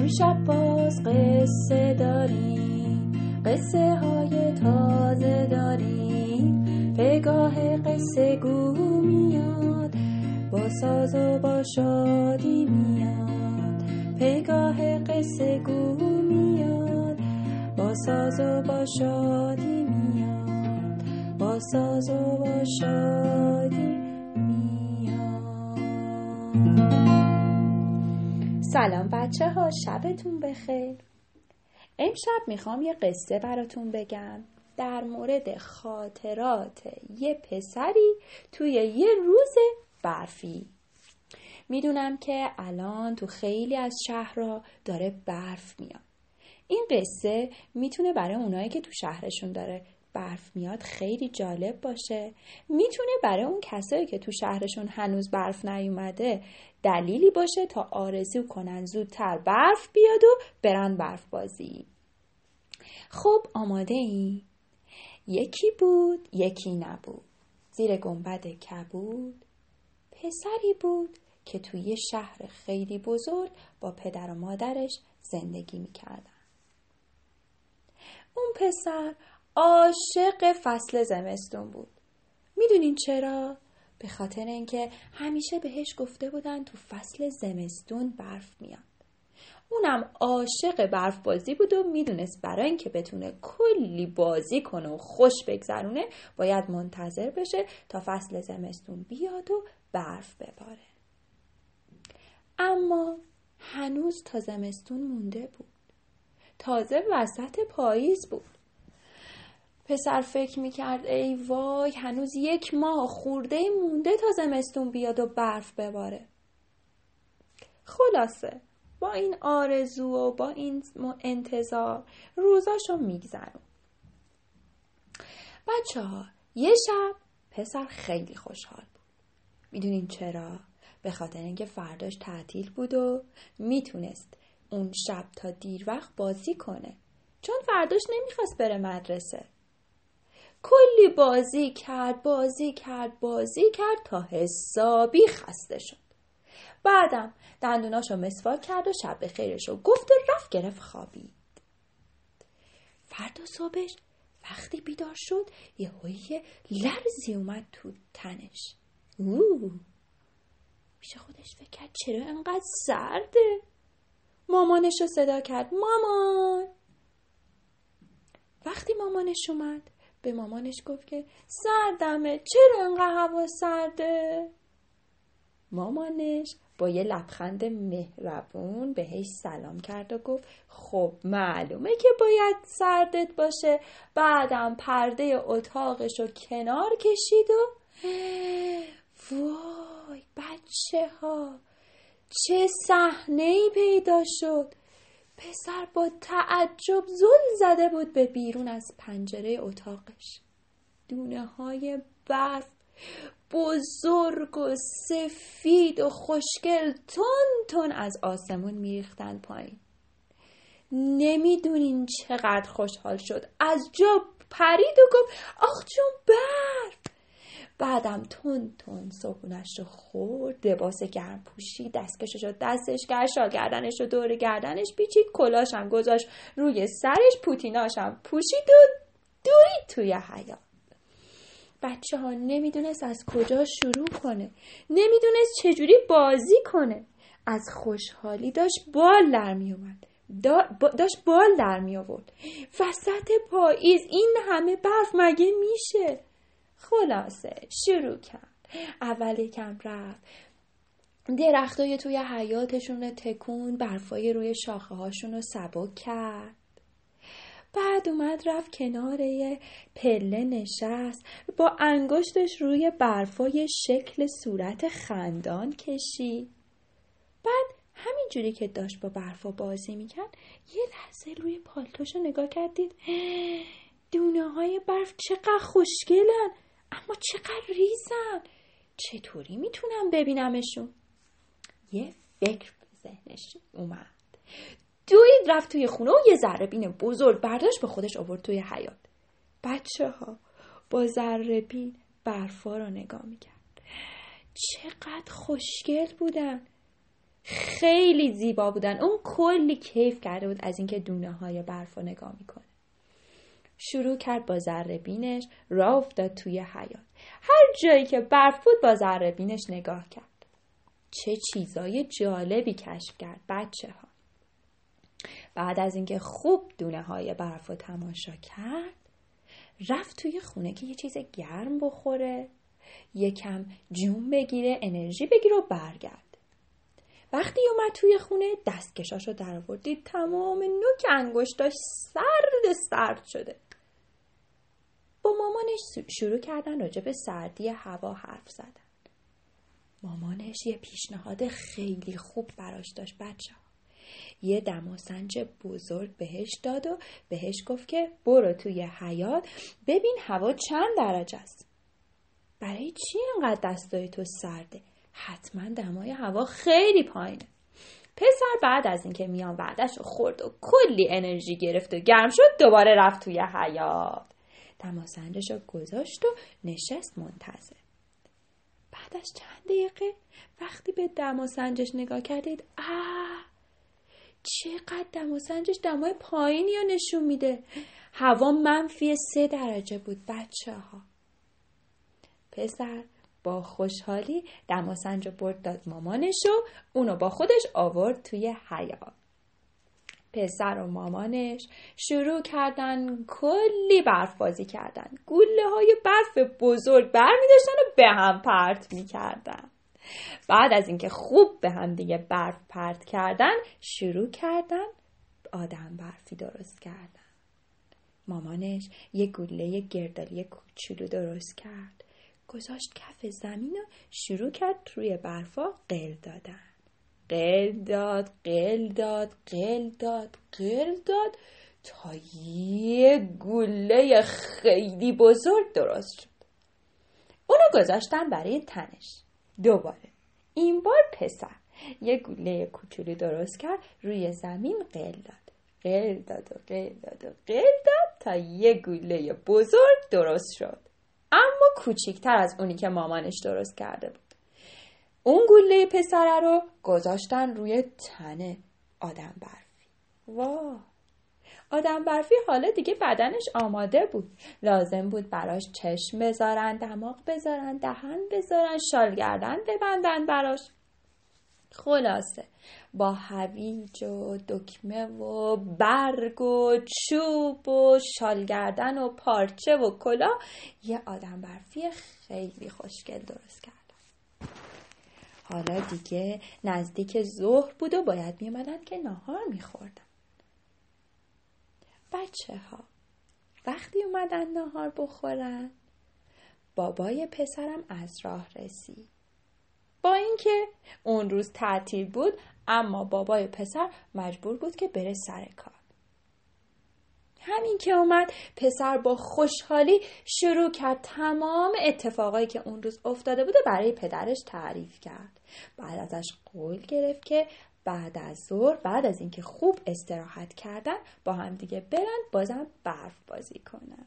امشب باز قصه داریم، قصه های تازه داریم. پگاه قصه گو میاد، با ساز و با شادی میاد. پگاه قصه گو میاد، با ساز و با شادی میاد. با ساز و با شادی میاد. سلام بچه ها، شبتون بخیر. امشب میخوام یه قصه براتون بگم در مورد خاطرات یه پسری توی یه روز برفی. میدونم که الان تو خیلی از شهرها داره برف میاد. این قصه میتونه برای اونایی که تو شهرشون داره برف میاد خیلی جالب باشه. میتونه برای اون کسایی که تو شهرشون هنوز برف نیومده دلیلی باشه تا آرزو کنن زودتر برف بیاد و برن برف بازی. خب آماده این؟ یکی بود یکی نبود. زیر گنبد کبود پسری بود که توی شهر خیلی بزرگ با پدر و مادرش زندگی میکردن. اون پسر عاشق فصل زمستون بود. میدونین چرا؟ به خاطر اینکه همیشه بهش گفته بودن تو فصل زمستون برف میاد. اونم عاشق برف بازی بود و میدونست برای اینکه بتونه کلی بازی کنه و خوش بگذرونه باید منتظر بشه تا فصل زمستون بیاد و برف بباره. اما هنوز تا زمستون مونده بود. تازه وسط پاییز بود. پسر فکر میکرد ای وای، هنوز 1 ماه خورده مونده تا زمستون بیاد و برف بباره. خلاصه با این آرزو و با این انتظار روزاشو میگذرون. بچه ها، یه شب پسر خیلی خوشحال بود. میدونین چرا؟ به خاطر اینکه فرداش تعطیل بود و میتونست اون شب تا دیر وقت بازی کنه، چون فرداش نمیخواست بره مدرسه. کلی بازی کرد تا حسابی خسته شد. بعدم دندوناشو مسواک کرد و شب بخیرشو گفت و رفت گرفت خوابید. فردا صبحش وقتی بیدار شد یه لرزی اومد تو تنش. پیش خودش فکر کرد چرا انقدر سرده؟ مامانشو صدا کرد، مامان. وقتی مامانش اومد به مامانش گفت که سردمه، چرا انقدر هوا سرده؟ مامانش با یه لبخند مهربون بهش سلام کرد و گفت خب معلومه که باید سردت باشه. بعدم پرده اتاقشو کنار کشید و وای بچه ها، چه صحنه‌ای پیدا شد. پسر با تعجب زل زده بود به بیرون از پنجره اتاقش. دونه های برف بزرگ و سفید و خوشگل تون از آسمون میریختن پایین. نمیدونین چقدر خوشحال شد. از جا پرید و گفت آخ جون برف. بعدم تون صبحونش رو خورد، لباس گرم پوشید، دستکشش رو دستش کرد، شال گردنش رو دور گردنش پیچید، کلاش هم گذاشت روی سرش، پوتیناش هم پوشید و دورید توی حیاط. بچه ها نمیدونست از کجا شروع کنه، نمیدونست چجوری بازی کنه. از خوشحالی داشت بال در می آورد. وسط پاییز این همه برف مگه میشه؟ خلاصه شروع کرد. اول یکم رفت، درختای توی حیاطشون رو تکون، برفای روی شاخه هاشون رو سبک کرد. بعد اومد رفت کنار یه پله نشست، با انگشتش روی برفای شکل صورت خندان کشید. بعد همینجوری که داشت با برفا بازی میکرد یه لحظه روی پالتوشو نگاه کردید. دونه های برف چقدر خوشگلن، اما چقدر ریزن. چطوری میتونم ببینمشون؟ یه فکر به ذهنش اومد. دوید رفت توی خونه و یه ذره بین بزرگ برداشت به خودش آورد توی حیاط. بچه ها با ذره بین برفا رو نگاه میکرد. چقدر خوشگل بودن. خیلی زیبا بودن. اون کلی کیف کرده بود از اینکه دونه های برف رو نگاه میکنه. شروع کرد با ذره بینش راه افتاد توی حیاط. هر جایی که برف بود با ذره بینش نگاه کرد. چه چیزای جالبی کشف کرد بچه ها. بعد از اینکه خوب دونه های برف رو تماشا کرد، رفت توی خونه که یه چیز گرم بخوره، یکم جون بگیره، انرژی بگیره و برگرد. وقتی اومد توی خونه دستکشاشو در آورد، دید تمام نوک انگشتاش سرد شده. با مامانش شروع کردن راجع به سردی هوا حرف زدن. مامانش یه پیشنهاد خیلی خوب براش داشت بچه ها. یه دماسنج بزرگ بهش داد و بهش گفت که برو توی حیاط ببین هوا چند درجه است. برای چی اینقدر دستای تو سرده؟ حتما دمای هوا خیلی پایینه. پسر بعد از اینکه میان وعده‌ش رو خورد و کلی انرژی گرفت و گرم شد، دوباره رفت توی حیاط. دماسنجش رو گذاشت و نشست منتظر. بعد از چند دقیقه وقتی به دماسنجش نگاه کردید، چقدر دماسنجش دمای پایینی رو نشون میده. هوا -3 درجه بود بچه ها. پسر با خوشحالی دماسنج رو برد داد مامانش و اونو با خودش آورد توی حیاط. پسر و مامانش شروع کردن کلی برف بازی کردن. گوله های برف بزرگ برمی داشتن و به هم پرت می کردن. بعد از اینکه خوب به هم دیگه برف پرت کردن، شروع کردن آدم برفی درست کردن. مامانش یه گوله گردالی کوچولو درست کرد، گذاشت کف زمین و شروع کرد روی برفا قل دادن. قل داد تا یه گوله خیلی بزرگ درست شد. اونو گذاشتن برای تنش. دوباره این بار پسر یه گوله کوچولی درست کرد، روی زمین قل داد تا یه گوله بزرگ درست شد، اما کوچیکتر از اونی که مامانش درست کرده بود. اون گوله پسره رو گذاشتن روی تن آدم برفی. واه! آدم برفی حالا دیگه بدنش آماده بود. لازم بود براش چشم بذارن، دماغ بذارن، دهن بذارن، شال گردن ببندن براش. خلاصه با هویج و دکمه و برگ و چوب و شال گردن و پارچه و کلاه یه آدم برفی خیلی خوشگل درست کردن. حالا دیگه نزدیک ظهر بود و باید میومدن که ناهار میخوردن. بچه ها وقتی اومدن ناهار بخورن، بابای پسرم از راه رسید. با اینکه اون روز تعطیل بود، اما بابای پسر مجبور بود که بره سر کار. همین که اومد، پسر با خوشحالی شروع کرد تمام اتفاقایی که اون روز افتاده بوده برای پدرش تعریف کرد. بعد ازش قول گرفت که بعد از ظهر، بعد از اینکه خوب استراحت کردن، با هم دیگه برن بازم برف بازی کنن.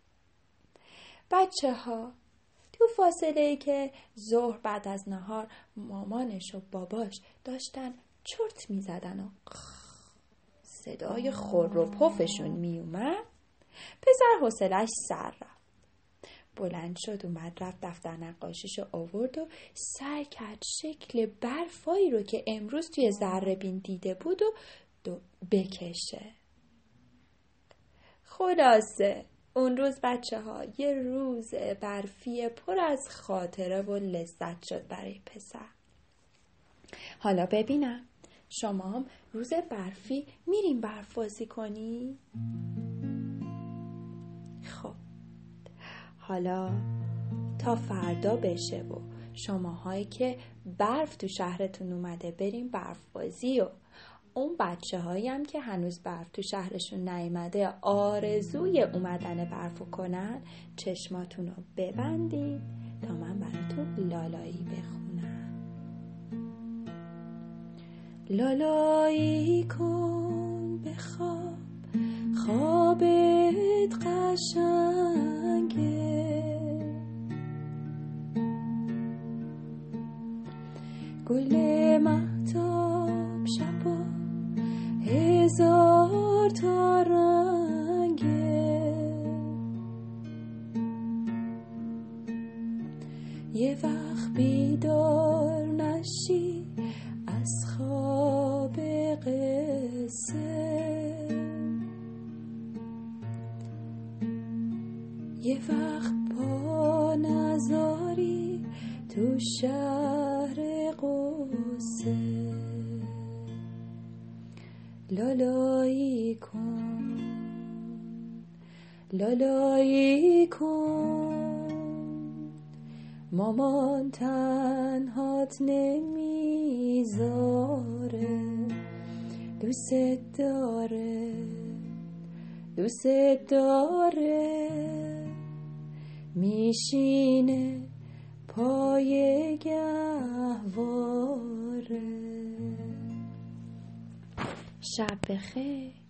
بچه ها تو فاصله‌ای که ظهر بعد از نهار مامانش و باباش داشتن چرت می زدن و صدای خور و پفشون می اومد، پسر حوصله‌اش سر رفت. بلند شد اومد رفت دفتر نقاشیشو آورد و سعی کرد شکل برفایی رو که امروز توی ذره بین دیده بود و بکشه. خلاصه اون روز بچه ها یه روز برفی پر از خاطره و لذت شد برای پسر. حالا ببینم شما هم روز برفی میرین برف بازی کنی؟ خب حالا تا فردا بشه و شماهایی که برف تو شهرتون اومده بریم برف بازی، و اون بچه هایی هم که هنوز برف تو شهرشون نیامده آرزوی اومدن برفو کنن، چشماتون رو ببندید تا من براتون لالایی بخونم. لالایی کن بخواب، خوابت قشنگه، گل مهتاب شبا 1000 تا رنگه، یه وقت بیدار نشی از خواب قصه، یه وقت پا نذاری تو شهر قصه، لالایی کن لالایی کن، مامان تنهات نمیذاره، دوست داره دوست داره، میشینه پای گهواره. شب بخیر.